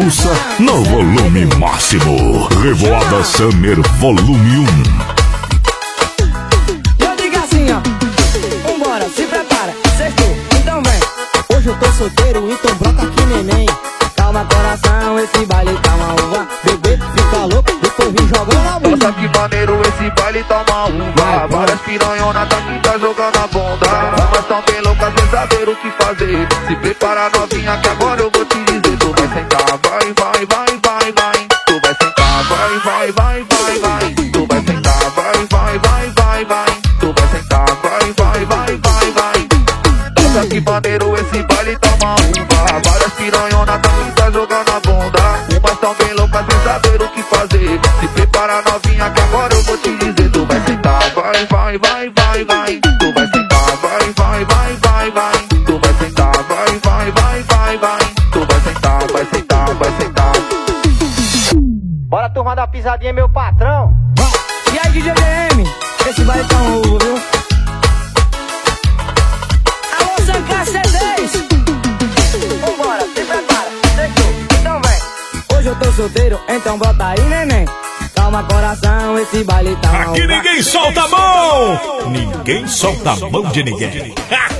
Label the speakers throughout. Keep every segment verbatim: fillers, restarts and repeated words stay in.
Speaker 1: bagunça no volume máximo. Revoada Summer Volume um.
Speaker 2: Eu digo assim, ó. Vambora, se prepara, sextou, então vem. Hoje eu tô solteiro, então brota aqui, neném. Calma, coração, esse baile tá uma uva. Bebê, fica louco, depois vim jogando a bunda.
Speaker 3: Nossa, que maneiro, esse baile tá uma uva. Várias piranhonas tá aqui, tá jogando a bunda. Umas tão bem loucas, sem saber o que fazer. Se prepara, novinha, que agora eu vou te dizer. Tu vai sentar, vai, vai, vai, vai, vai. Tu vai sentar, vai, vai, vai, vai, vai. Tu vai sentar, vai, vai, vai, vai, vai. Tu vai sentar, vai, vai, vai, vai, vai. Nossa, que maneiro, esse baile tá uma uva. Várias piranhonas tá aqui, tá jogando a bunda. Umas tão bem loucas, sem saber o que fazer. Se prepara, novinha, que agora eu vou te dizer. Tu vai sentar, vai, vai, vai, vai, vai. Tu vai sentar, vai, vai, vai, vai, vai. Tu vai sentar, vai, vai, vai, vai, vai. Tu vai sentar, vai sentar, vai sentar.
Speaker 2: Bora, turma da pisadinha, meu patrão. E aí, D J D M, esse baile tá um ovo, viu? Alô, Sanca C dez. Vambora, se prepara, sextou, então vem. Hoje eu tô solteiro, então bota aí, neném. Calma, coração, esse baile tá uma
Speaker 1: Aqui ninguém solta a mão. Ninguém solta a mão de ninguém.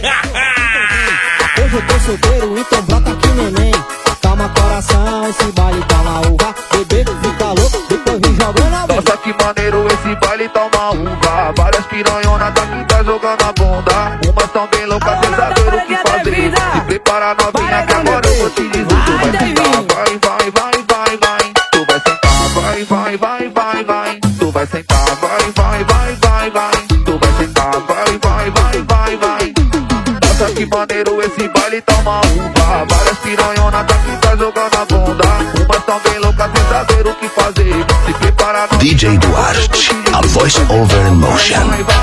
Speaker 2: Hoje eu tô solteiro, então brota aqui, neném. Calma, coração, esse baile tá uma uva. Bebê, fica louco, depois vim jogando a bunda.
Speaker 3: Nossa, que maneiro, esse baile tá uma uva. Várias piranhonas tá aqui, tá jogando a bunda. Umas tão bem loucas, sem saber o que fazer. Se prepara, novinha, que agora eu vou te dizer. Tu vai sentar, vai, vai, vai, vai, vai. Tu vai sentar, vai, vai, vai, vai, vai. Tu vai sentar, vai, vai, vai, vai, vai. Tu vai sentar, vai, vai, vai, vai, vai. Nossa, que maneiro, esse baile tá uma uva. Várias piranhonas tá aqui, tá jogando a bunda. Umas tão bem loucas, sem saber o que fazer. Se prepara,
Speaker 1: D J Duarte, a voice over emotion.
Speaker 3: vai, vai,